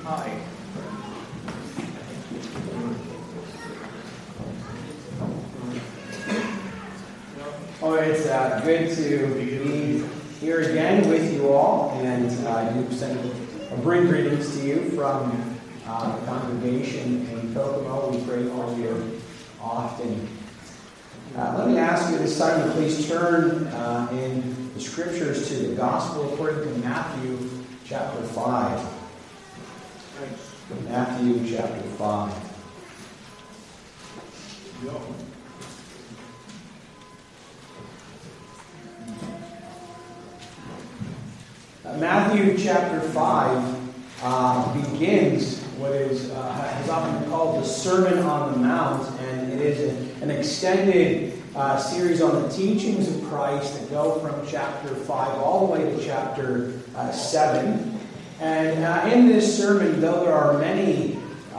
Hi. Oh, it's good to be here again with you all, and I bring greetings to you from the congregation in Kokomo. We pray for you often. Let me ask you this time to please turn in the scriptures to the Gospel according to Matthew chapter 5. Matthew chapter 5. Matthew chapter 5 begins what has often been called the Sermon on the Mount, and it is an extended series on the teachings of Christ that go from chapter 5 all the way to chapter 7. And in this sermon, though there are many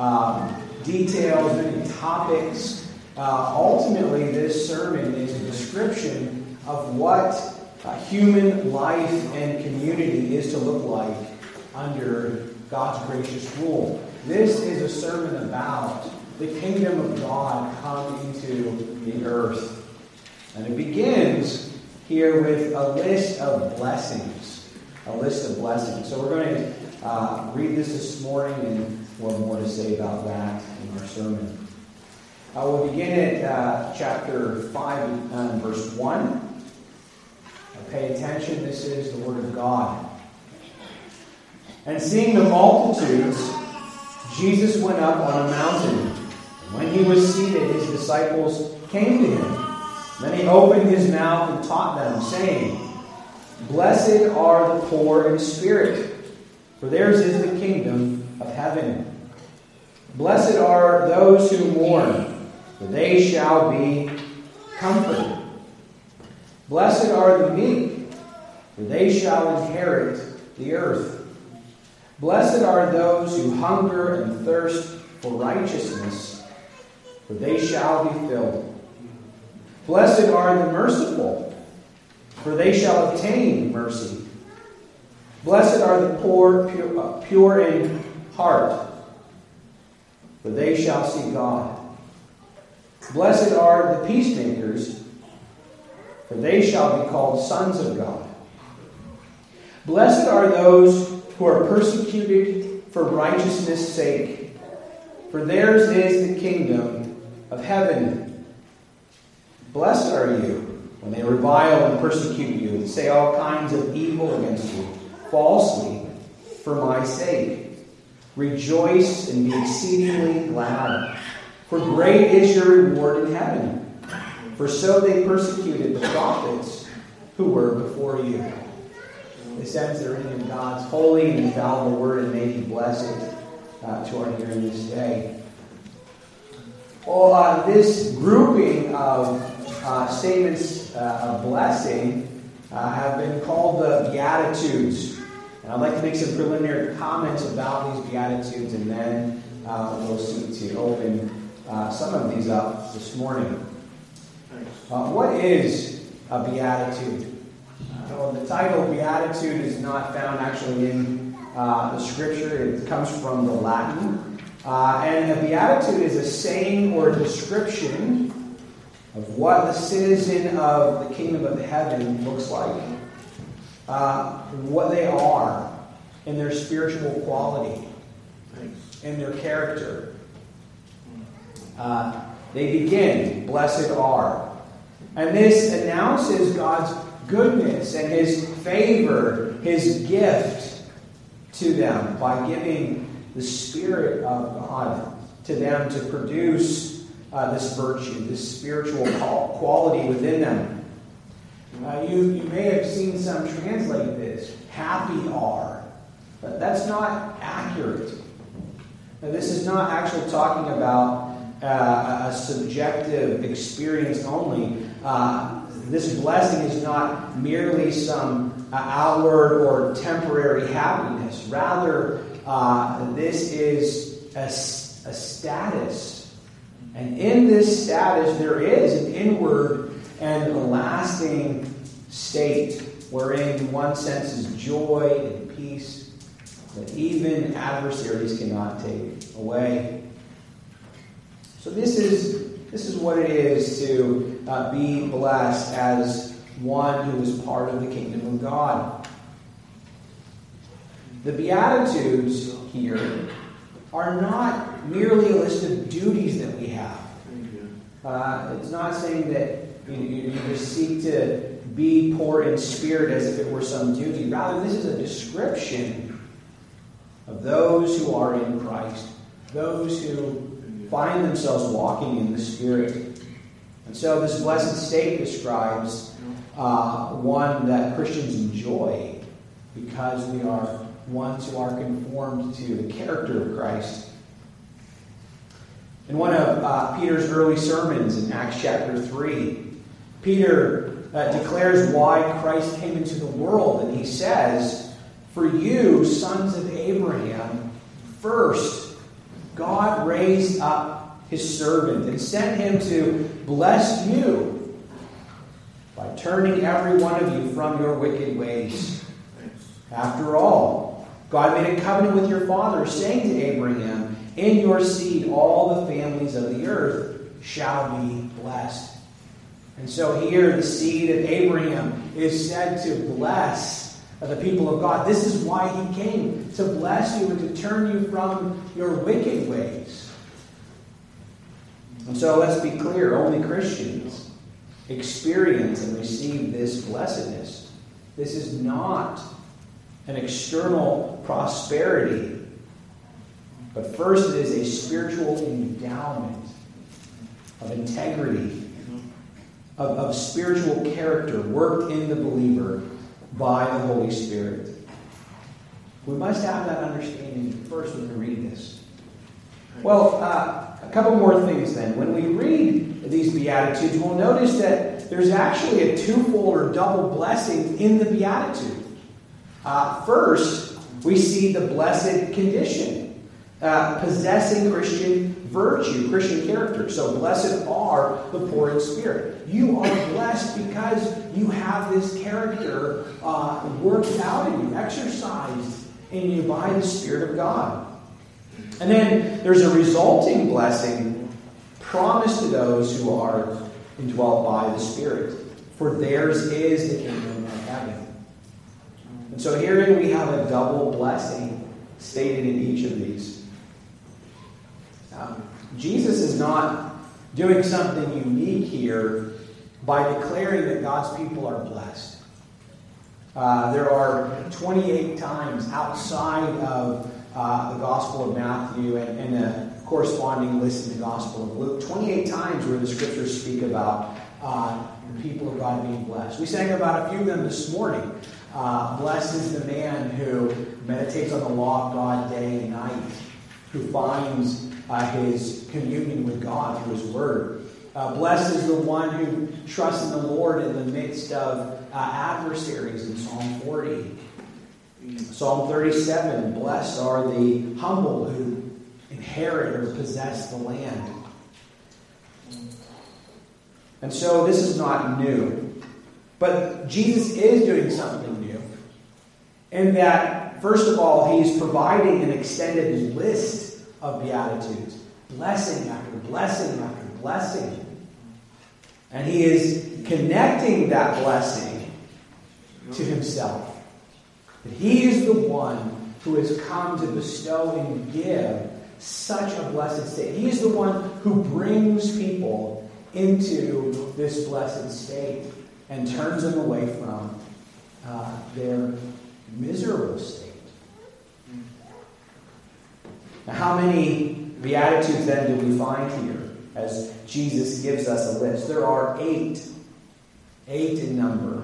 details, many topics, ultimately this sermon is a description of what human life and community is to look like under God's gracious rule. This is a sermon about the kingdom of God coming into the earth. And it begins here with a list of blessings. A list of blessings. So we're going to read this morning, and we'll have more to say about that in our sermon. We'll begin at chapter 5 and verse 1. Pay attention, this is the Word of God. And seeing the multitudes, Jesus went up on a mountain. And when he was seated, his disciples came to him. Then he opened his mouth and taught them, saying, Blessed are the poor in spirit, for theirs is the kingdom of heaven. Blessed are those who mourn, for they shall be comforted. Blessed are the meek, for they shall inherit the earth. Blessed are those who hunger and thirst for righteousness, for they shall be filled. Blessed are the merciful, for they shall obtain mercy. Blessed are the poor, pure in heart, for they shall see God. Blessed are the peacemakers, for they shall be called sons of God. Blessed are those who are persecuted for righteousness' sake, for theirs is the kingdom of heaven. Blessed are you when they revile and persecute you and say all kinds of evil against you, falsely, for my sake. Rejoice and be exceedingly glad, for great is your reward in heaven. For so they persecuted the prophets who were before you. This ends the reading of God's holy and infallible word, and may he bless it to our hearing this day. Well, this grouping of statements of blessing have been called the Beatitudes. And I'd like to make some preliminary comments about these Beatitudes, and then we'll seek to open some of these up this morning. What is a beatitude? Well, the title beatitude is not found actually in the scripture. It comes from the Latin. And a beatitude is a saying or a description of what the citizen of the kingdom of heaven looks like, what they are in their spiritual quality, in their character. They begin, blessed are. And this announces God's goodness and his favor, his gift to them by giving the Spirit of God to them to produce this virtue, this spiritual quality within them. You may have seen some translate this, happy are. But that's not accurate. Now, this is not actually talking about a subjective experience only. This blessing is not merely some outward or temporary happiness. Rather, this is a status. And in this status, there is an inward and a lasting state, wherein in one sense is joy and peace, that even adversaries cannot take away. So this is what it is to be blessed as one who is part of the kingdom of God. The Beatitudes here are not merely a list of duties that we have. It's not saying that you just seek to be poor in spirit as if it were some duty. Rather, this is a description of those who are in Christ, those who find themselves walking in the Spirit. And so this blessed state describes one that Christians enjoy because we are ones who are conformed to the character of Christ. In one of Peter's early sermons in Acts chapter 3, Peter declares why Christ came into the world. And he says, "For you, sons of Abraham, first God raised up his servant and sent him to bless you by turning every one of you from your wicked ways. After all, God made a covenant with your father, saying to Abraham, 'In your seed all the families of the earth shall be blessed.'" And so here the seed of Abraham is said to bless the people of God. This is why he came, to bless you and to turn you from your wicked ways. And so let's be clear, only Christians experience and receive this blessedness. This is not an external prosperity, but first it is a spiritual endowment of integrity, of spiritual character worked in the believer by the Holy Spirit. We must have that understanding first when we read this. Well, a couple more things then. When we read these Beatitudes, we'll notice that there's actually a twofold or double blessing in the Beatitude. First, we see the blessed condition, possessing Christian virtue, Christian character. So blessed are the poor in spirit. You are blessed because you have this character worked out in you, exercised in you by the Spirit of God. And then there's a resulting blessing promised to those who are indwelt by the Spirit. For theirs is the kingdom of heaven. And so herein we have a double blessing stated in each of these. Jesus is not doing something unique here by declaring that God's people are blessed. There are 28 times outside of the Gospel of Matthew and a corresponding list in the Gospel of Luke, 28 times where the Scriptures speak about the people of God being blessed. We sang about a few of them this morning. Blessed is the man who meditates on the law of God day and night, who finds his communion with God through his word. Blessed is the one who trusts in the Lord in the midst of adversaries in Psalm 40. Psalm 37, blessed are the humble who inherit or possess the land. And so this is not new. But Jesus is doing something new. In that, first of all, he's providing an extended list of Beatitudes. Blessing after blessing after blessing. And he is connecting that blessing to himself. That he is the one who has come to bestow and give such a blessed state. He is the one who brings people into this blessed state and turns them away from their miserable state. Now, how many Beatitudes then do we find here as Jesus gives us a list? There are 8. 8 in number.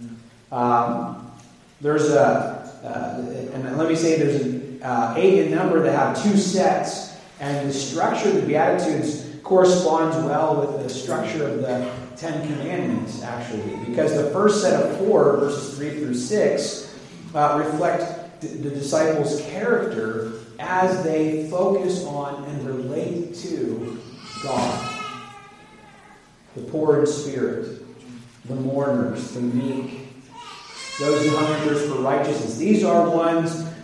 There's and let me say there's 8 in number that have 2 sets, and the structure of the Beatitudes corresponds well with the structure of the 10 Commandments, actually, because the first set of 4, verses 3 through 6, reflect the disciples' character as they focus on and relate to God. The poor in spirit, the mourners, the meek, those who hunger for righteousness. These are ones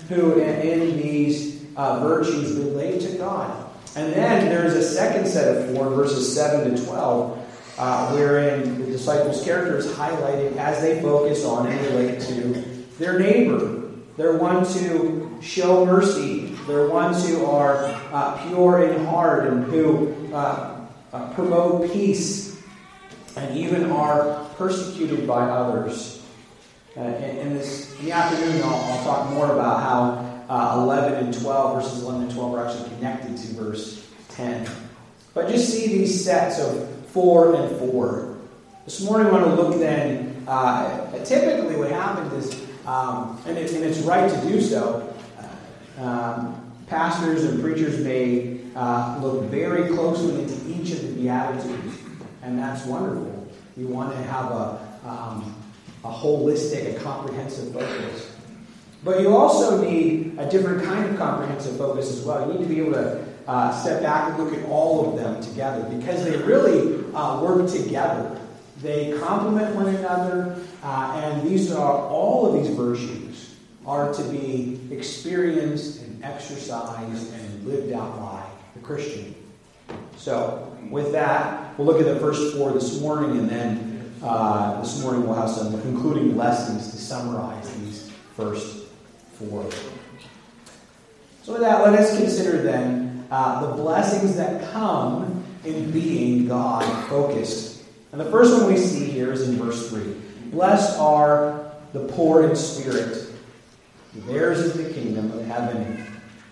who in these virtues relate to God. And then there's a second set of 4, verses 7 to 12, wherein the disciples' character is highlighted as they focus on and relate to their neighbor. They're ones who show mercy. They're ones who are pure in heart and who promote peace and even are persecuted by others. In the afternoon, I'll talk more about how 11 and 12, verses 11 and 12 are actually connected to verse 10. But just see these sets of 4 and 4. This morning I want to look then, typically what happens is, and it's right to do so, pastors and preachers may look very closely into each of the Beatitudes, and that's wonderful. You want to have a holistic, a comprehensive focus. But you also need a different kind of comprehensive focus as well. You need to be able to step back and look at all of them together, because they really work together. They complement one another, and these are all of these virtues are to be experienced and exercised and lived out by the Christian. So, with that, we'll look at the first 4 this morning, and then this morning we'll have some concluding lessons to summarize these first 4. So with that, let us consider then the blessings that come in being God-focused. And the first one we see here is in verse 3. Blessed are the poor in spirit. Theirs is the kingdom of heaven.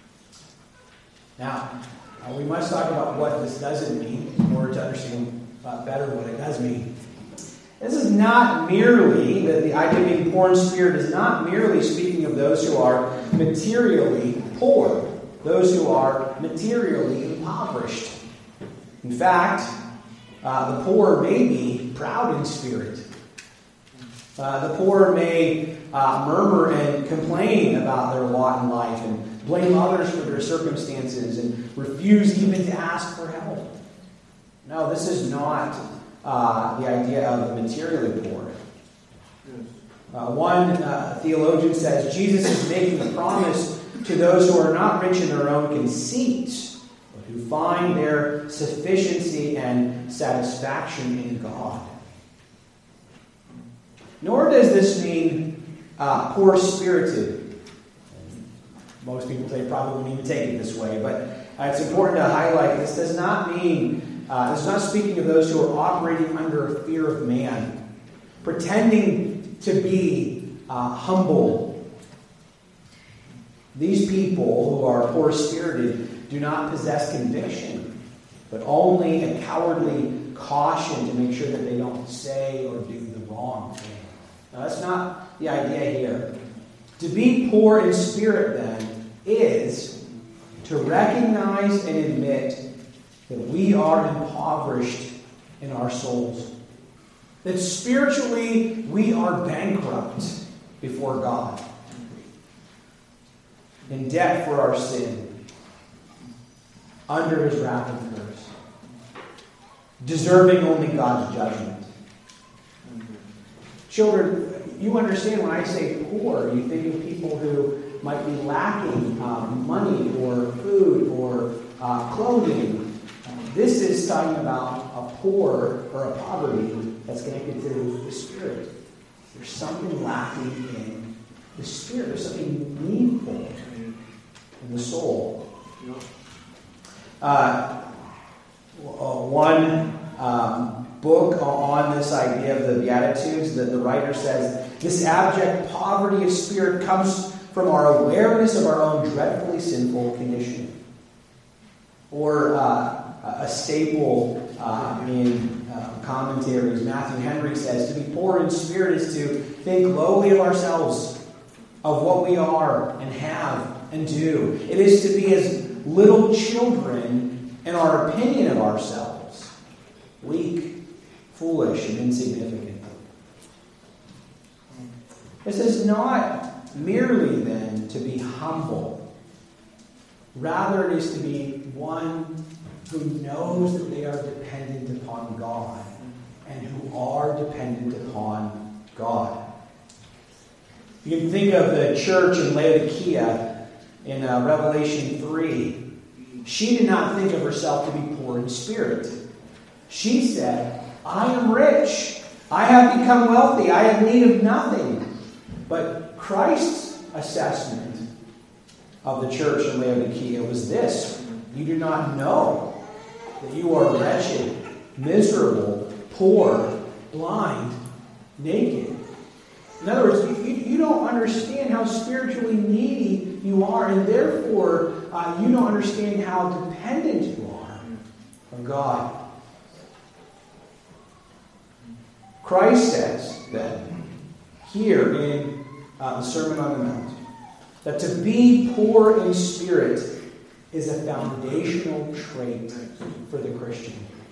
Now, we must talk about what this doesn't mean in order to understand better what it does mean. This is not merely, the idea of being poor in spirit is not merely speaking of those who are materially poor, those who are materially impoverished. In fact, the poor may be proud in spirit. The poor may murmur and complain about their lot in life and blame others for their circumstances and refuse even to ask for help. No, this is not the idea of the materially poor. One theologian says Jesus is making a promise to those who are not rich in their own conceit, but who find their sufficiency and satisfaction in God. Nor does this mean poor-spirited. Most people probably wouldn't even take it this way, but it's important to highlight this does not mean, it's not speaking of those who are operating under a fear of man, pretending to be humble. These people who are poor-spirited do not possess conviction, but only a cowardly caution to make sure that they don't say or do the wrong thing. Now, that's not the idea here. To be poor in spirit, then, is to recognize and admit that we are impoverished in our souls. That spiritually we are bankrupt before God. In debt for our sin. Under His wrath and curse. Deserving only God's judgment. Children, you understand when I say poor, you think of people who might be lacking money or food or clothing. This is talking about a poor or a poverty that's connected to the spirit. There's something lacking in the spirit. There's something needful in the soul. One book on this idea of the Beatitudes, the writer says, this abject poverty of spirit comes from our awareness of our own dreadfully sinful condition. Or a staple in commentaries, Matthew Henry says, to be poor in spirit is to think lowly of ourselves, of what we are and have and do. It is to be as little children in our opinion of ourselves, weak, foolish, and insignificant. This is not merely then to be humble. Rather, it is to be one who knows that they are dependent upon God and who are dependent upon God. You can think of the church in Laodicea in Revelation 3, she did not think of herself to be poor in spirit. She said, I am rich. I have become wealthy. I have need of nothing. But Christ's assessment of the church in Laodicea was this: you do not know that you are wretched, miserable, poor, blind, naked. In other words, you don't understand how spiritually needy you are, and therefore you don't understand how dependent you are on God. Christ says that here in the Sermon on the Mount, that to be poor in spirit is a foundational trait for the Christian.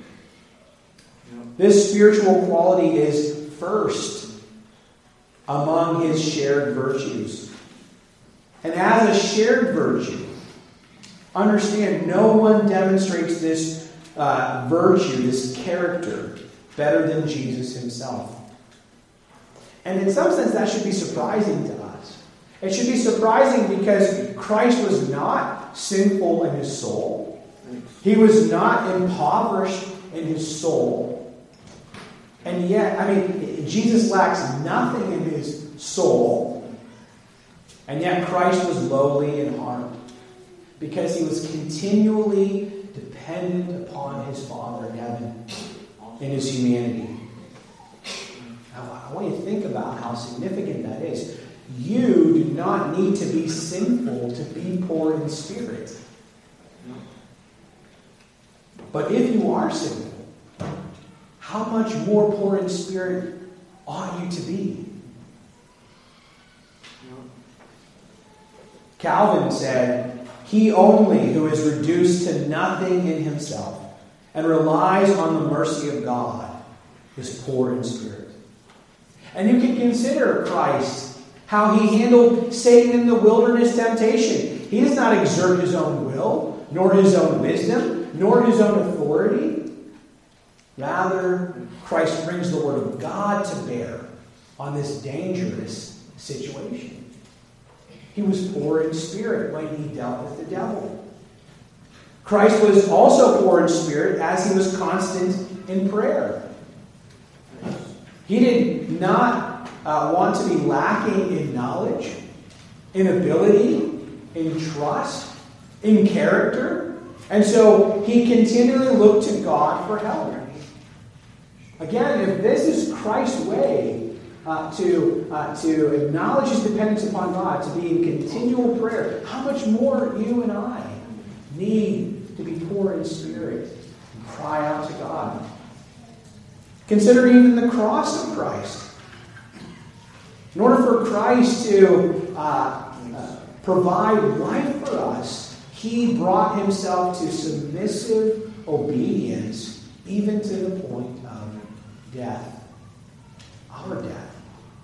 This spiritual quality is first among his shared virtues. And as a shared virtue, understand no one demonstrates this virtue, this character, better than Jesus himself. And in some sense, that should be surprising to us. It should be surprising because Christ was not sinful in his soul. He was not impoverished in his soul. And yet, Jesus lacks nothing in his soul. And yet Christ was lowly in heart because he was continually dependent upon his Father in heaven in his humanity. Now, I want you to think about how significant that is. You do not need to be sinful to be poor in spirit. But if you are sinful, how much more poor in spirit ought you to be? Calvin said, he only who is reduced to nothing in himself and relies on the mercy of God is poor in spirit. And you can consider Christ, how he handled Satan in the wilderness temptation. He does not exert his own will, nor his own wisdom, nor his own authority. Rather, Christ brings the word of God to bear on this dangerous situation. He was poor in spirit when he dealt with the devil. Christ was also poor in spirit as he was constant in prayer. He did not want to be lacking in knowledge, in ability, in trust, in character. And so he continually looked to God for help. Again, if this is Christ's way to acknowledge his dependence upon God, to be in continual prayer, how much more you and I need to be poor in spirit and cry out to God. Consider even the cross of Christ. In order for Christ to provide life for us, he brought himself to submissive obedience, even to the point of death. Our death.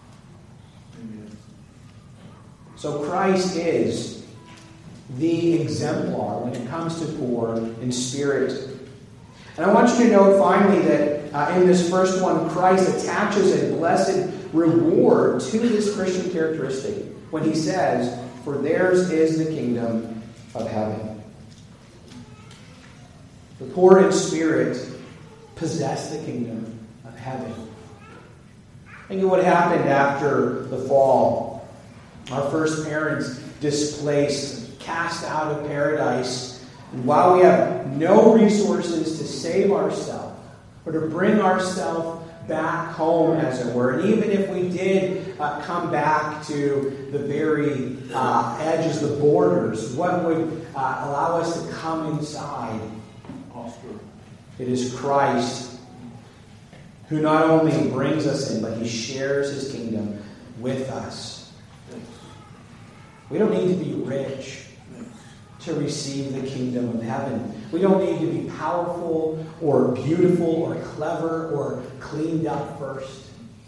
So Christ is the exemplar when it comes to poor in spirit. And I want you to note finally that in this first one, Christ attaches a blessed reward to this Christian characteristic when he says, "For theirs is the kingdom of heaven." The poor in spirit possess the kingdom of heaven. Think of what happened after the fall. Our first parents displaced, cast out of paradise. And while we have no resources to save ourselves or to bring ourselves back home, as it were, and even if we did come back to the very edges, the borders, what would allow us to come inside? It is Christ who not only brings us in, but he shares his kingdom with us. We don't need to be rich to receive the kingdom of heaven. We don't need to be powerful or beautiful or clever or cleaned up first.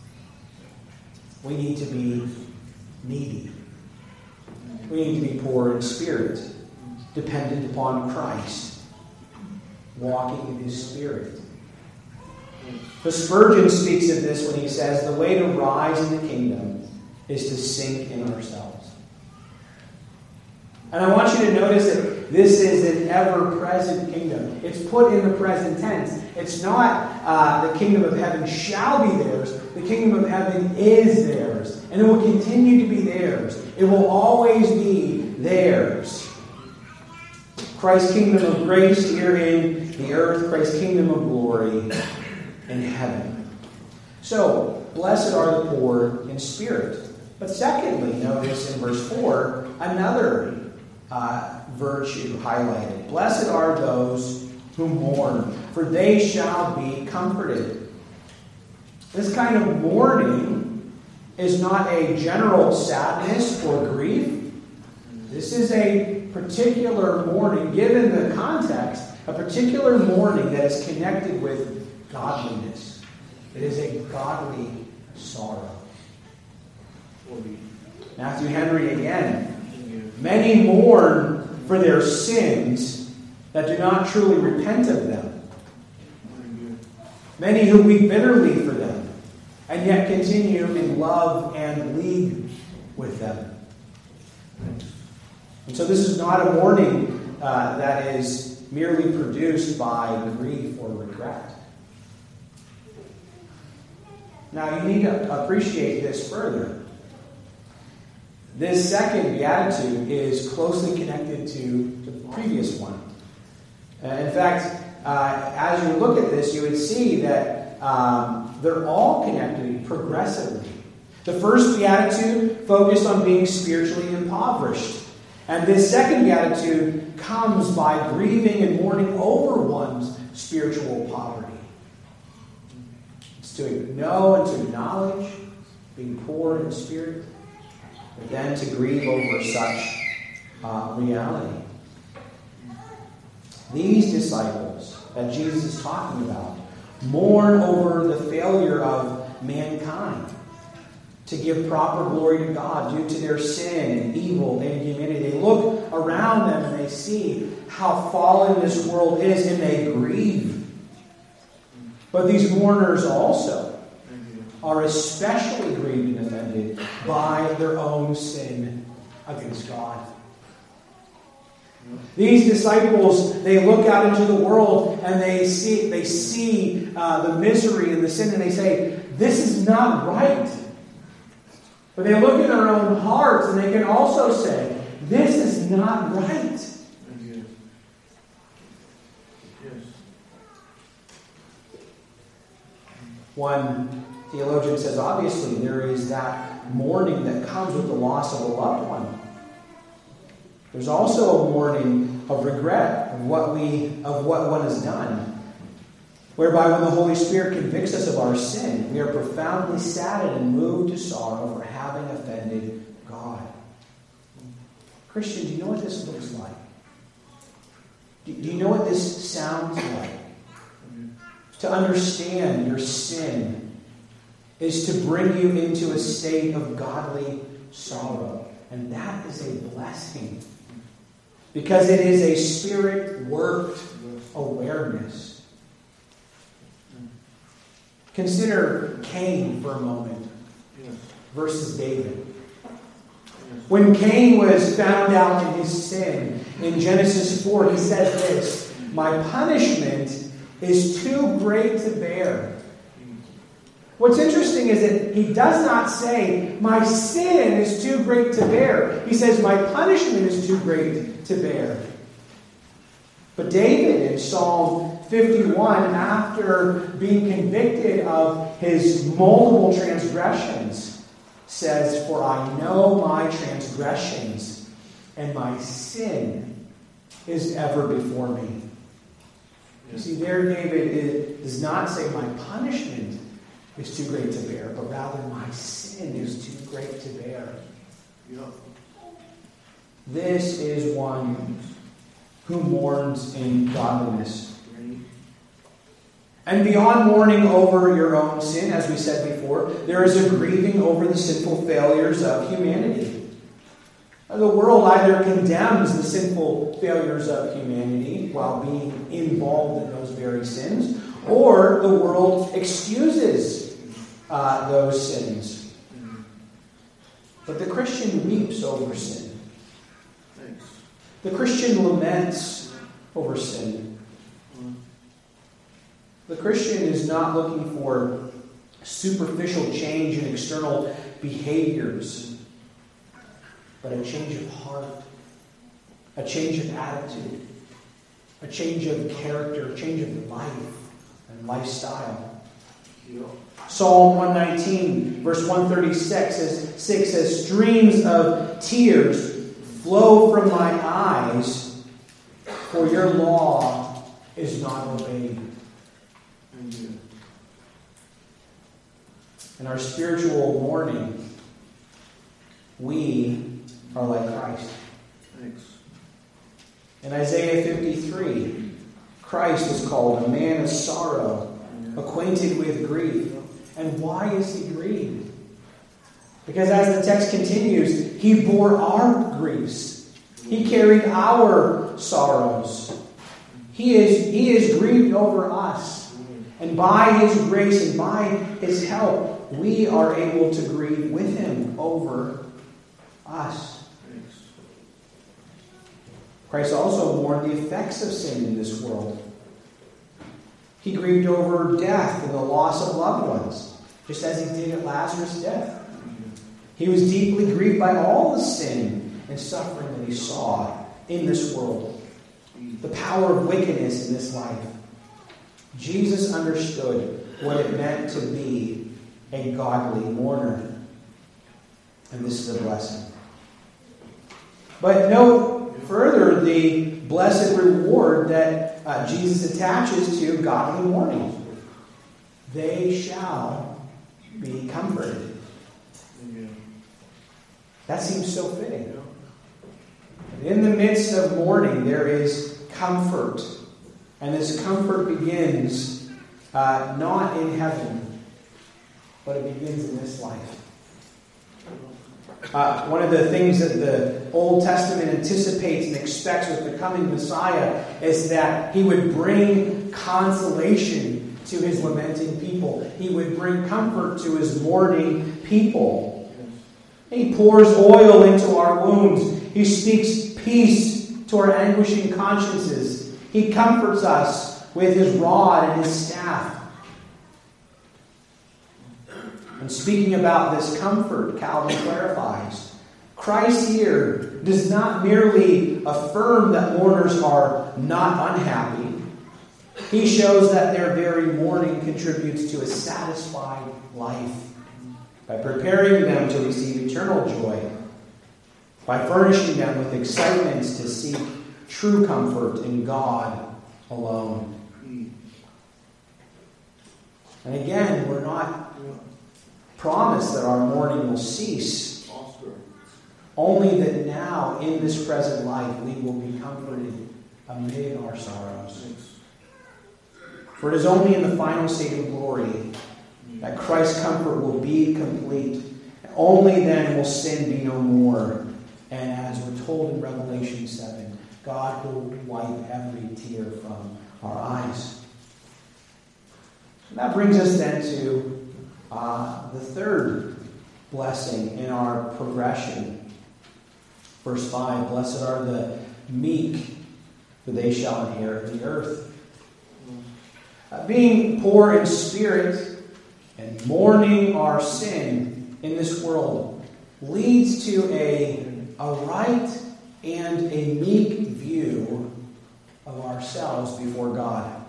We need to be needy. We need to be poor in spirit, dependent upon Christ, walking in his spirit. The Spurgeon speaks of this when he says, the way to rise in the kingdom is to sink in ourselves. And I want you to notice that this is an ever-present kingdom. It's put in the present tense. It's not the kingdom of heaven shall be theirs. The kingdom of heaven is theirs. And it will continue to be theirs. It will always be theirs. Christ's kingdom of grace here in the earth. Christ's kingdom of glory in heaven. So, blessed are the poor in spirit. But secondly, notice in verse 4, another virtue highlighted. Blessed are those who mourn, for they shall be comforted. This kind of mourning is not a general sadness or grief. This is a particular mourning, given the context, a particular mourning that is connected with godliness. It is a godly sorrow. Matthew Henry again. Many mourn for their sins that do not truly repent of them. Many who weep bitterly for them, and yet continue in love and league with them. And so this is not a mourning that is merely produced by grief or regret. Now you need to appreciate this further. This second beatitude is closely connected to the previous one. In fact, as you look at this, you would see that they're all connected progressively. The first beatitude focused on being spiritually impoverished. And this second beatitude comes by grieving and mourning over one's spiritual poverty. It's to know and to acknowledge being poor in spirit, but then to grieve over such reality. These disciples that Jesus is talking about mourn over the failure of mankind to give proper glory to God due to their sin and evil and humanity. They look around them and they see how fallen this world is, and they grieve. But these mourners also are especially grieved and offended by their own sin against God. These disciples, they look out into the world and they see the misery and the sin, and they say, this is not right. But they look in their own hearts and they can also say, this is not right. One theologian says, obviously, there is that mourning that comes with the loss of a loved one. There's also a mourning of regret of what one has done, whereby when the Holy Spirit convicts us of our sin, we are profoundly saddened and moved to sorrow for having offended God. Christian, do you know what this looks like? Do you know what this sounds like? To understand your sin is to bring you into a state of godly sorrow. And that is a blessing. Because it is a Spirit-worked awareness. Consider Cain for a moment versus David. When Cain was found out in his sin, in Genesis 4, he says this, "My punishment is too great to bear." What's interesting is that he does not say, "My sin is too great to bear." He says, "My punishment is too great to bear." But David in Psalm 51, after being convicted of his multiple transgressions, says, "For I know my transgressions, and my sin is ever before me." You see, there David does not say, "My punishment is too great to bear," but rather, "My sin is too great to bear." This is one who mourns in godliness. And beyond mourning over your own sin, as we said before, there is a grieving over the sinful failures of humanity. The world either condemns the sinful failures of humanity while being involved in those very sins, or the world excuses those sins. But the Christian weeps over sin. The Christian laments over sin. The Christian is not looking for superficial change in external behaviors, but a change of heart, a change of attitude, a change of character, a change of life and lifestyle. Psalm 119, verse 136 says, streams of tears flow from my eyes, for your law is not obeyed. In our spiritual mourning, we are like Christ. Thanks. In Isaiah 53, Christ is called a man of sorrow, acquainted with grief. And why is he grieved? Because as the text continues, he bore our griefs. He carried our sorrows. He is grieved over us. And by his grace and by his help, we are able to grieve with him over us. Christ also mourned the effects of sin in this world. He grieved over death and the loss of loved ones, just as he did at Lazarus' death. He was deeply grieved by all the sin and suffering that he saw in this world, the power of wickedness in this life. Jesus understood what it meant to be a godly mourner. And this is a blessing. But note further the blessed reward that Jesus attaches to godly mourning. They shall be comforted. That seems so fitting. In the midst of mourning, there is comfort. And this comfort begins not in heaven, but it begins in this life. One of the things that the Old Testament anticipates and expects with the coming Messiah is that he would bring consolation to his lamenting people. He would bring comfort to his mourning people. He pours oil into our wounds. He speaks peace to our anguishing consciences. He comforts us with his rod and his staff. And speaking about this comfort, Calvin clarifies, Christ here does not merely affirm that mourners are not unhappy. He shows that their very mourning contributes to a satisfied life by preparing them to receive eternal joy, by furnishing them with excitements to seek true comfort in God alone. And again, we're not promised that our mourning will cease. Only that now, in this present life, we will be comforted amid our sorrows. For it is only in the final state of glory that Christ's comfort will be complete. Only then will sin be no more. And as we're told in Revelation 7, God will wipe every tear from our eyes. And that brings us then to the third blessing in our progression. Verse 5, blessed are the meek, for they shall inherit the earth. Being poor in spirit and mourning our sin in this world leads to a right and a meek view of ourselves before God.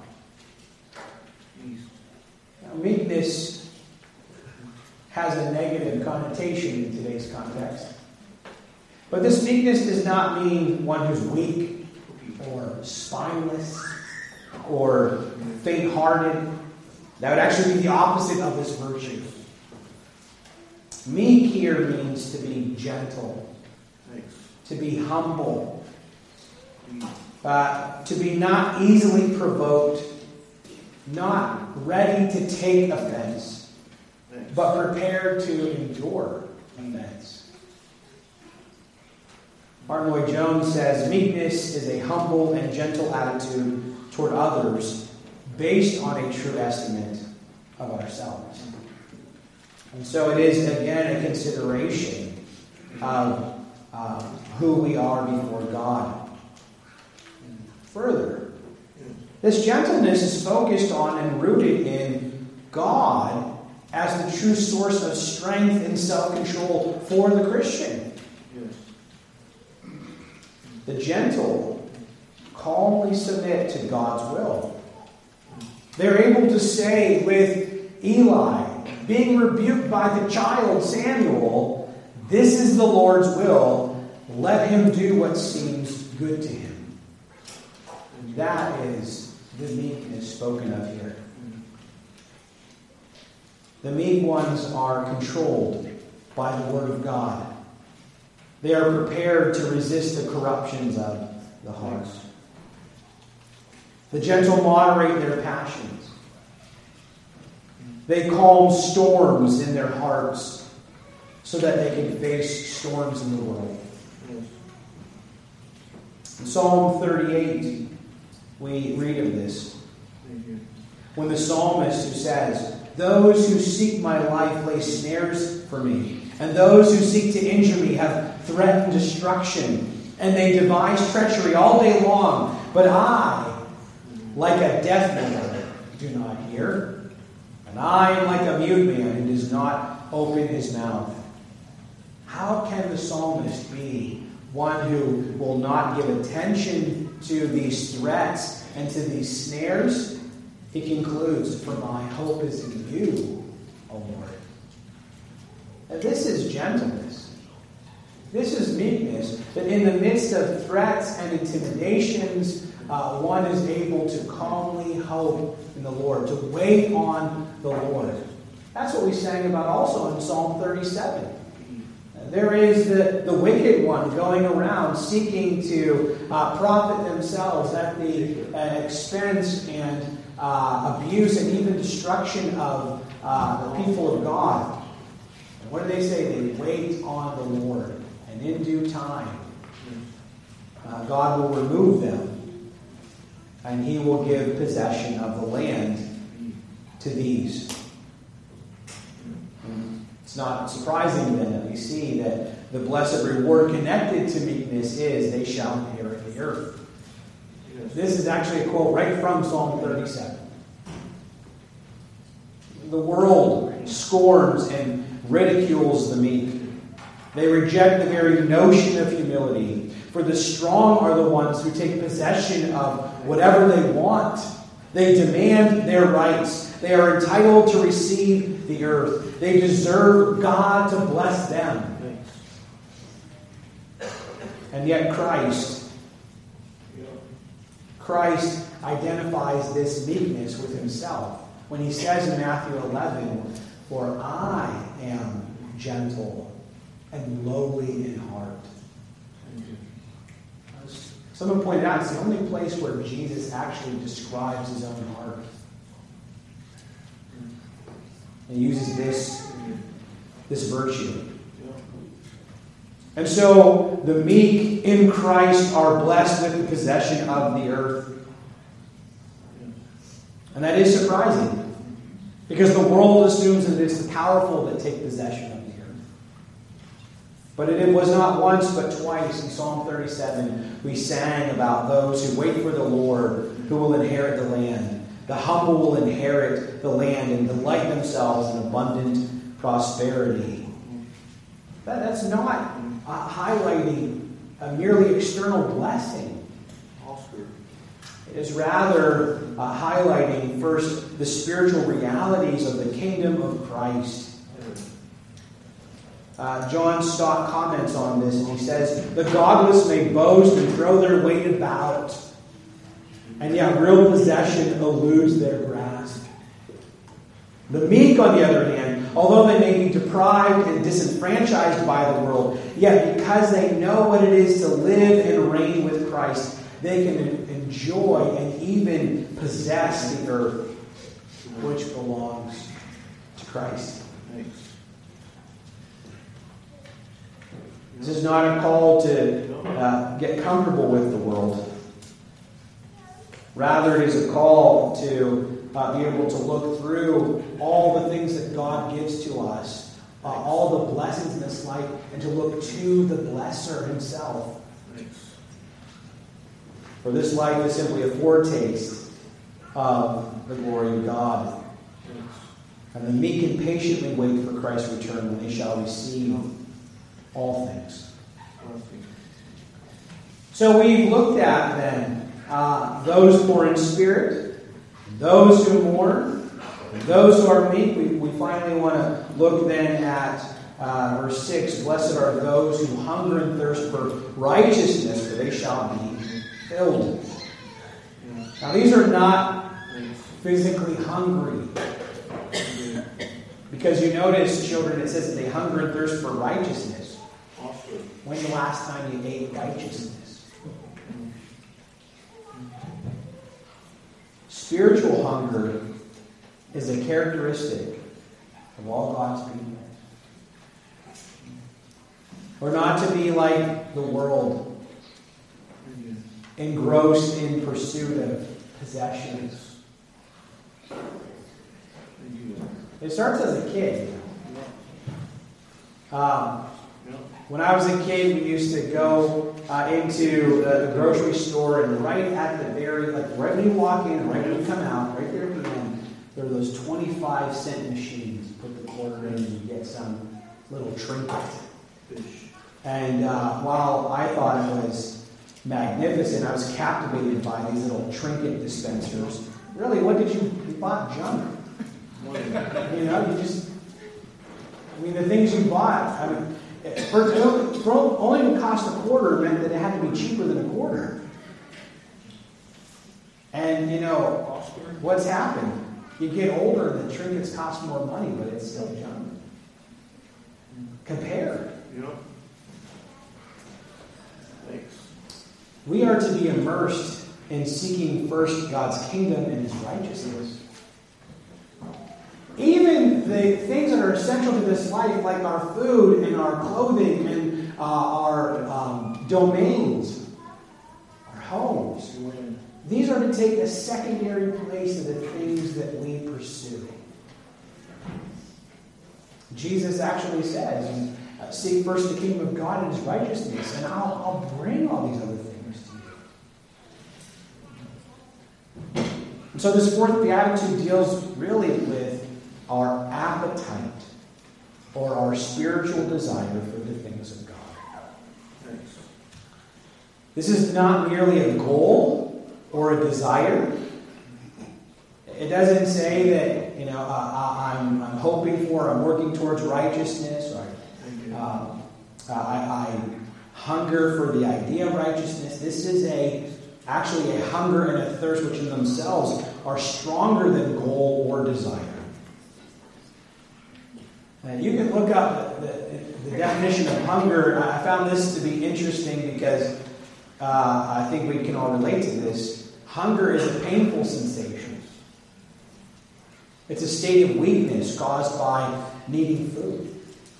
Now, meekness has a negative connotation in today's context. But this meekness does not mean one who's weak or spineless or faint-hearted. That would actually be the opposite of this virtue. Meek here means to be gentle, to be humble, to be not easily provoked, not ready to take offense, but prepared to endure offense. Martin Lloyd-Jones says, meekness is a humble and gentle attitude toward others based on a true estimate of ourselves. And so it is, again, a consideration of who we are before God. further. This gentleness is focused on and rooted in God as the true source of strength and self-control for the Christian. The gentle calmly submit to God's will. They're able to say with Eli, being rebuked by the child Samuel, "This is the Lord's will. Let him do what seems good to him." That is the meekness spoken of here. The meek ones are controlled by the Word of God. They are prepared to resist the corruptions of the heart. The gentle moderate their passions. They calm storms in their hearts so that they can face storms in the world. In Psalm 38, we read of this. When the psalmist who says, "Those who seek my life lay snares for me, and those who seek to injure me have threatened destruction, and they devise treachery all day long. But I, like a deaf man, do not hear, and I am like a mute man who does not open his mouth." How can the psalmist be one who will not give attention to these threats and to these snares? He concludes, "For my hope is in you, O Lord." And this is gentleness. This is meekness, that in the midst of threats and intimidations, one is able to calmly hope in the Lord, to wait on the Lord. That's what we sang about also in Psalm 37. There is the wicked one going around seeking to profit themselves at the expense and abuse and even destruction of the people of God. And what do they say? They wait on the Lord. And in due time, God will remove them. And He will give possession of the land to these. It's not surprising then that we see that the blessed reward connected to meekness is they shall inherit the earth. This is actually a quote right from Psalm 37. The world scorns and ridicules the meek. They reject the very notion of humility. For the strong are the ones who take possession of whatever they want. They demand their rights. They are entitled to receive the earth. They deserve God to bless them. And yet Christ identifies this meekness with himself when he says in Matthew 11, "For I am gentle and lowly in heart." Someone pointed out it's the only place where Jesus actually describes his own heart. He uses this virtue. And so the meek in Christ are blessed with the possession of the earth. And that is surprising, because the world assumes that it's the powerful that take possession of the earth. But it was not once but twice in Psalm 37 we sang about those who wait for the Lord, who will inherit the land. The humble will inherit the land and delight themselves in abundant prosperity. That's not highlighting a merely external blessing. It is rather highlighting first the spiritual realities of the kingdom of Christ. John Stott comments on this, and he says, "The godless may boast and throw their weight about, and yet real possession eludes their grasp. The meek, on the other hand, although they may be deprived and disenfranchised by the world, yet because they know what it is to live and reign with Christ, they can enjoy and even possess the earth, which belongs to Christ." This is not a call to get comfortable with the world. Rather, it is a call to be able to look through all the things that God gives to us, all the blessings in this life, and to look to the blesser himself. For this life is simply a foretaste of the glory of God. And the meek can patiently wait for Christ's return when they shall receive all things. So we've looked at then those poor in spirit, those who mourn, those who are meek. We finally want to look then at verse 6. Blessed are those who hunger and thirst for righteousness, for they shall be filled. Now these are not physically hungry. Because you notice, children, it says that they hunger and thirst for righteousness. When's the last time you ate righteousness? Spiritual hunger is a characteristic of all God's people. We're not to be like the world, engrossed in pursuit of possessions. It starts as a kid. When I was a kid, we used to go into the grocery store, and right at the very, right when you walk in, right when you come out, right there at the end, there are those 25-cent machines. You put the quarter in, and you get some little trinket. And while I thought it was magnificent, I was captivated by these little trinket dispensers. Really, what did you bought junk? The things you bought, for only to cost a quarter meant that it had to be cheaper than a quarter. And, what's happened? You get older and the trinkets cost more money, but it's still junk. Compare. Thanks. We are to be immersed in seeking first God's kingdom and His righteousness. Even the things that are essential to this life, like our food and our clothing and our domains, our homes, these are to take a secondary place in the things that we pursue. Jesus actually says, seek first the kingdom of God and His righteousness, and I'll bring all these other things to you. And so this fourth beatitude deals really with our appetite or our spiritual desire for the things of God. Thanks. This is not merely a goal or a desire. It doesn't say that I'm hoping for, I'm working towards righteousness, or I hunger for the idea of righteousness. This is actually a hunger and a thirst which in themselves are stronger than goal or desire. And you can look up the definition of hunger. I found this to be interesting because I think we can all relate to this. Hunger is a painful sensation. It's a state of weakness caused by needing food.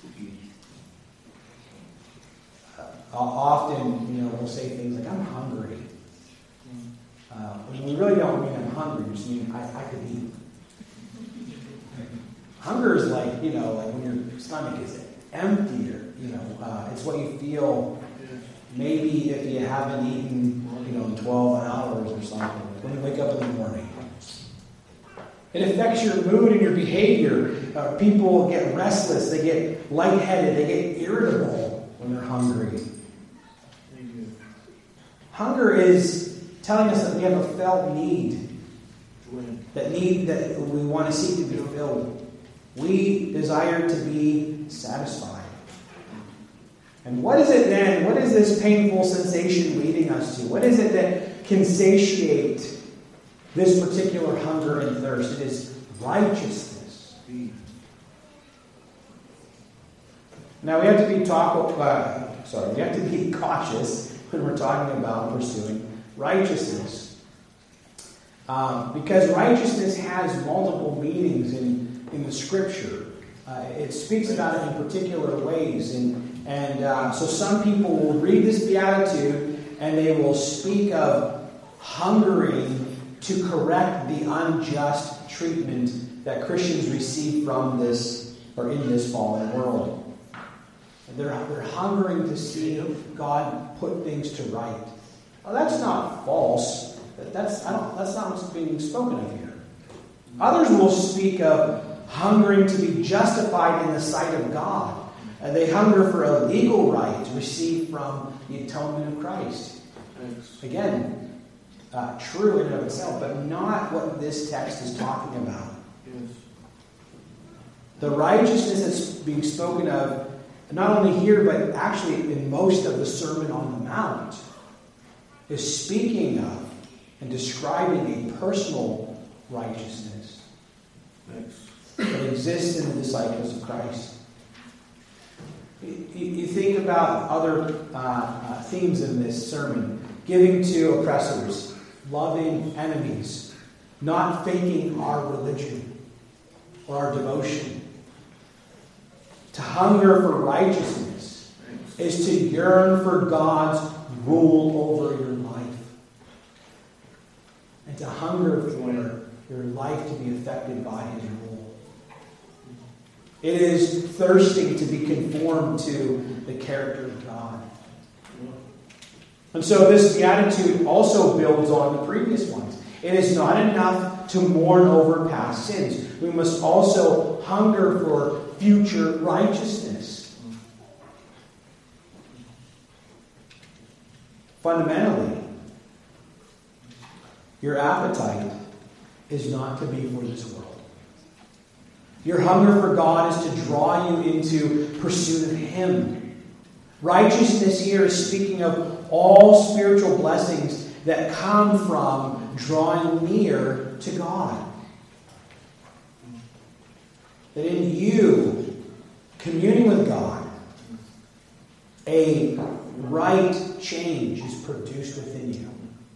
Often, we'll say things like, I'm hungry. We really don't mean I'm hungry. We just mean I could eat. Hunger is like when your stomach is empty, or it's what you feel. Maybe if you haven't eaten, 12 hours or something, when you wake up in the morning. It affects your mood and your behavior. People get restless. They get lightheaded. They get irritable when they're hungry. Hunger is telling us that we have a felt need. That we want to seek to be fulfilled. We desire to be satisfied. And what is it then? What is this painful sensation leading us to? What is it that can satiate this particular hunger and thirst? It is righteousness. Now we have to be cautious when we're talking about pursuing righteousness, because righteousness has multiple meanings in the Scripture. It speaks about it in particular ways, and so some people will read this beatitude and they will speak of hungering to correct the unjust treatment that Christians receive from this or in this fallen world. They're hungering to see God put things to right. Well, that's not false. That's not what's being spoken of here. Others will speak of hungering to be justified in the sight of God. They hunger for a legal right received from the atonement of Christ. Thanks. Again, true in and of itself, but not what this text is talking about. Yes. The righteousness that's being spoken of, not only here, but actually in most of the Sermon on the Mount, is speaking of and describing a personal righteousness Thanks. that exists in the disciples of Christ. You think about other themes in this sermon: giving to oppressors, loving enemies, not faking our religion or our devotion. To hunger for righteousness is to yearn for God's rule over your life. And to hunger for your life to be affected by His rule. It is thirsting to be conformed to the character of God. And so this beatitude also builds on the previous ones. It is not enough to mourn over past sins. We must also hunger for future righteousness. Fundamentally, your appetite is not to be for this world. Your hunger for God is to draw you into pursuit of Him. Righteousness here is speaking of all spiritual blessings that come from drawing near to God. That in you, communing with God, a right change is produced within you.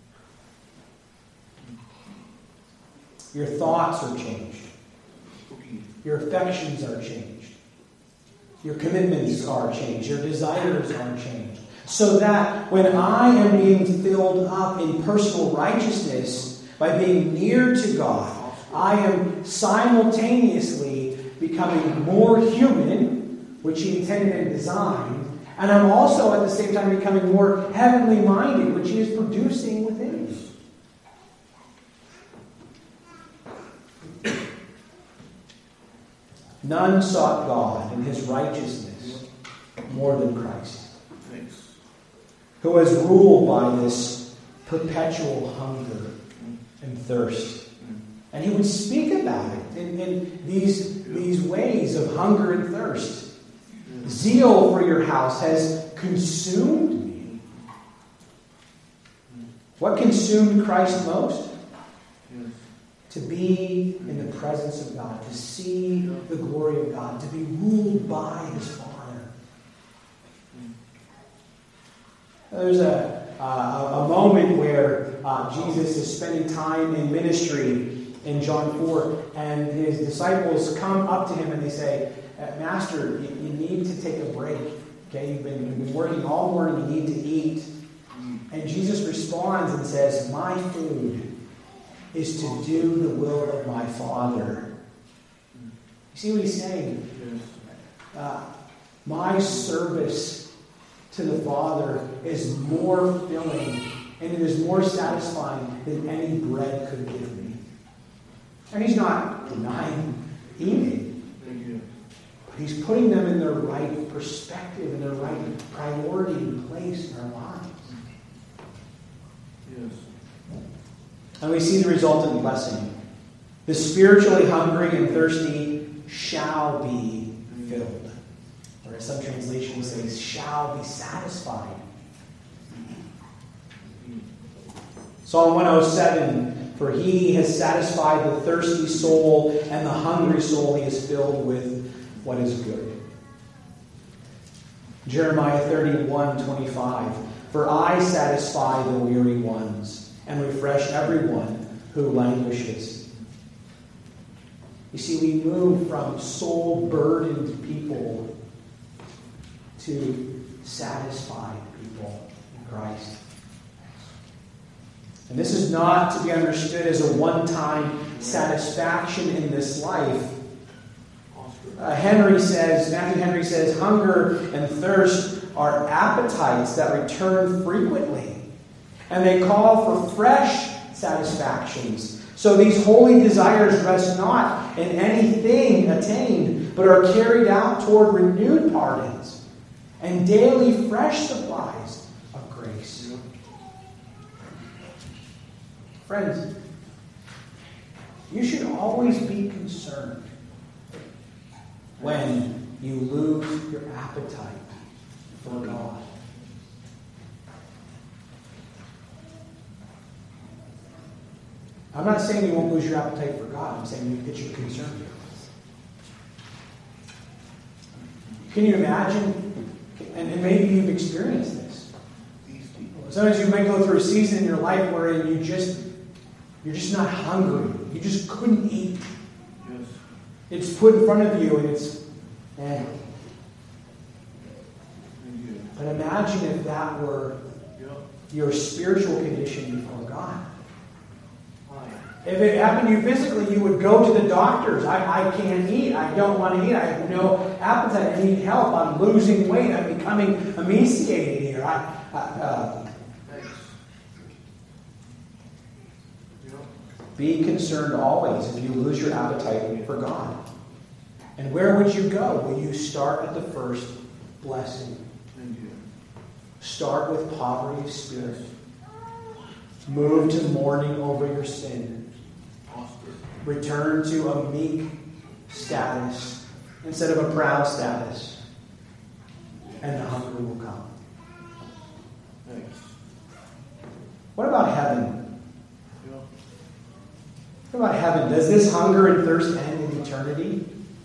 Your thoughts are changed. Your affections are changed. Your commitments are changed. Your desires are changed. So that when I am being filled up in personal righteousness by being near to God, I am simultaneously becoming more human, which He intended and designed, and I'm also at the same time becoming more heavenly minded, which He is producing within me. None sought God in His righteousness more than Christ, who has ruled by this perpetual hunger and thirst. And He would speak about it in these ways of hunger and thirst. Zeal for your house has consumed me. What consumed Christ most? To be in the presence of God, to see the glory of God, to be ruled by His Father. There's a moment where Jesus is spending time in ministry in John 4, and His disciples come up to Him and they say, Master, you need to take a break. Okay, you've been working all morning, you need to eat. And Jesus responds and says, my food is to do the will of my Father. You see what He's saying? My service to the Father is more filling and it is more satisfying than any bread could give me. And He's not denying eating. But He's putting them in their right perspective and their right priority and place in our lives. Yes. And we see the resultant blessing. The spiritually hungry and thirsty shall be filled. Or as some translations say, shall be satisfied. Psalm 107, for He has satisfied the thirsty soul, and the hungry soul He has filled with what is good. Jeremiah 31:25, for I satisfy the weary ones, and refresh everyone who languishes. You see, we move from soul-burdened people to satisfied people in Christ. And this is not to be understood as a one-time satisfaction in this life. Matthew Henry says, hunger and thirst are appetites that return frequently. And they call for fresh satisfactions. So these holy desires rest not in anything attained, but are carried out toward renewed pardons and daily fresh supplies of grace. Friends, you should always be concerned when you lose your appetite for God. I'm not saying you won't lose your appetite for God. I'm saying that you're concerned. Can you imagine? And maybe you've experienced this. Sometimes you might go through a season in your life where you're just not hungry. You just couldn't eat. Yes. It's put in front of you and it's But imagine if that were your spiritual condition before God. If it happened to you physically, you would go to the doctors. I can't eat. I don't want to eat. I have no appetite. I need help. I'm losing weight. I'm becoming emaciated here. Be concerned always if you lose your appetite for God. And where would you go? Will you start at the first blessing? Start with poverty of spirit. Move to mourning over your sin. Return to a meek status instead of a proud status. And the hunger will come. What about heaven? What about heaven? Does this hunger and thirst end in eternity?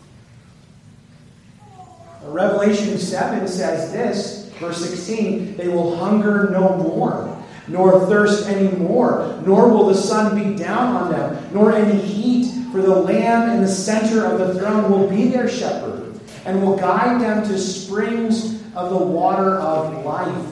Revelation 7 says this, verse 16, they will hunger no more, nor thirst any more, nor will the sun beat down on them, nor any heat, for the Lamb in the center of the throne will be their shepherd, and will guide them to springs of the water of life.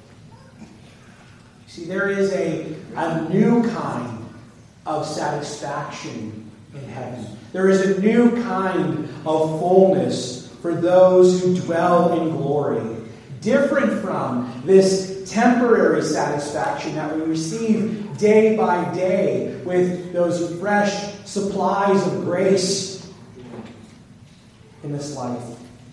See, there is a new kind of satisfaction in heaven. There is a new kind of fullness for those who dwell in glory. Different from this temporary satisfaction that we receive day by day with those fresh supplies of grace in this life.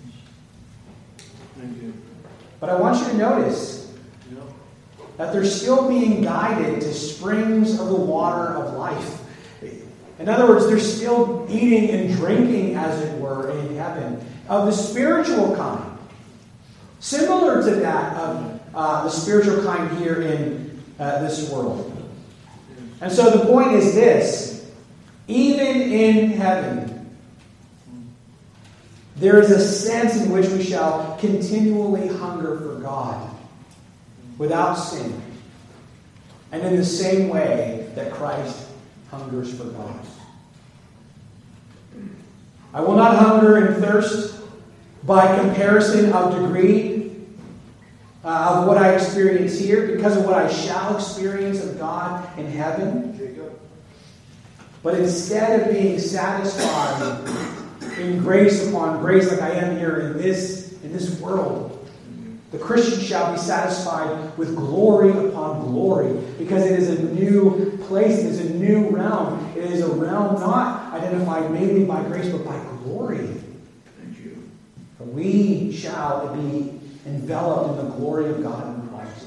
But I want you to notice that they're still being guided to springs of the water of life. In other words, they're still eating and drinking, as it were, in heaven, of the spiritual kind. Similar to that of the spiritual kind here in this world. And so the point is this. Even in heaven, there is a sense in which we shall continually hunger for God without sin. And in the same way that Christ hungers for God. I will not hunger and thirst by comparison of degree of what I experience here, because of what I shall experience of God in heaven. But instead of being satisfied in grace upon grace like I am here in this world, the Christian shall be satisfied with glory upon glory, because it is a new place, it is a new realm. It is a realm not identified mainly by grace, but by glory. For we shall be enveloped in the glory of God in Christ.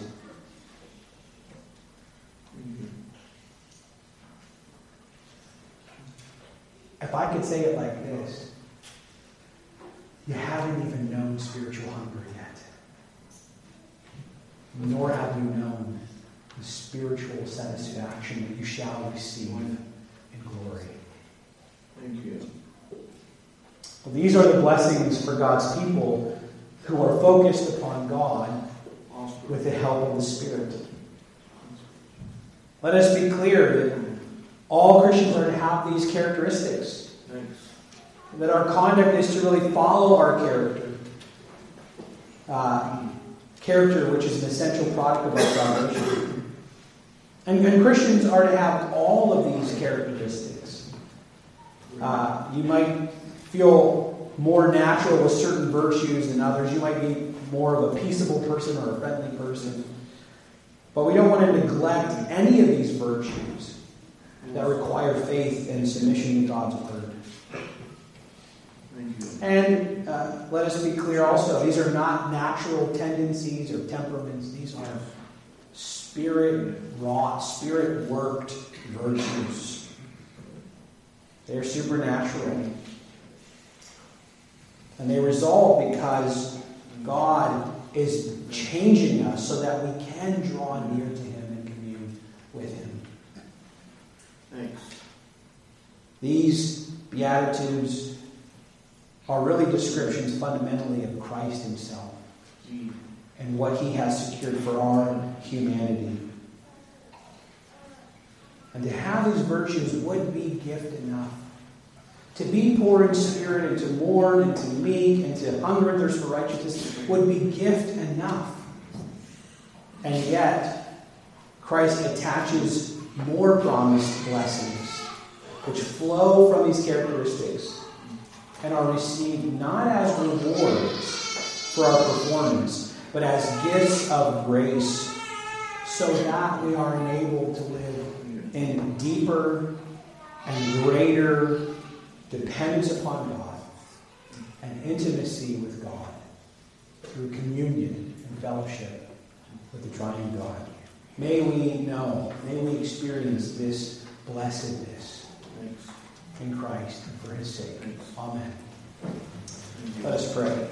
If I could say it like this, you haven't even known spiritual hunger yet. Nor have you known the spiritual satisfaction that you shall receive in glory. Thank you. Well, these are the blessings for God's people who are focused upon God with the help of the Spirit. Let us be clear that all Christians are to have these characteristics. Thanks. That our conduct is to really follow our character. Character, which is an essential product of our salvation. And Christians are to have all of these characteristics. You might feel more natural with certain virtues than others. You might be more of a peaceable person or a friendly person. But we don't want to neglect any of these virtues that require faith and submission to God's word. Thank you. And let us be clear also, these are not natural tendencies or temperaments. These are Spirit-wrought, Spirit-worked virtues. They're supernatural. And they result because God is changing us so that we can draw near to Him and commune with Him. Thanks. These Beatitudes are really descriptions fundamentally of Christ Himself and what He has secured for our humanity. And to have these virtues would be gift enough. To be poor in spirit and to mourn and to meek and to hunger and thirst for righteousness would be gift enough. And yet, Christ attaches more promised blessings which flow from these characteristics and are received not as rewards for our performance, but as gifts of grace, so that we are enabled to live in deeper and greater dependence upon God and intimacy with God through communion and fellowship with the triune God. May we know, may we experience this blessedness in Christ and for His sake. Amen. Let us pray.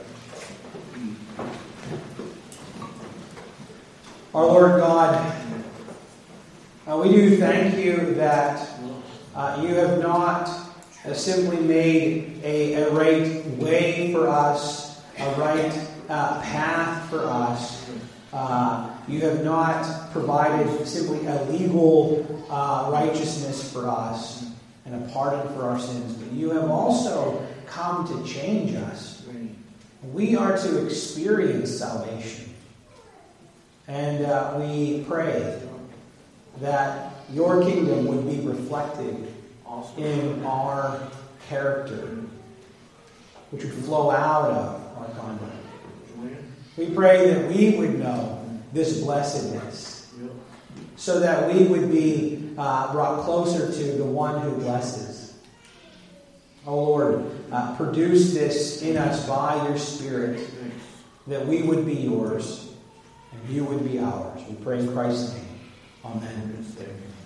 Our Lord God, we do thank You that You have not simply made a right way for us, a right path for us. You have not provided simply a legal righteousness for us and a pardon for our sins, but You have also come to change us. We are to experience salvation. And we pray that Your kingdom would be reflected in our character, which would flow out of our conduct. We pray that we would know this blessedness, so that we would be brought closer to the one who blesses. Oh Lord, produce this in us by Your Spirit, that we would be Yours and You would be ours. We pray in Christ's name. Amen.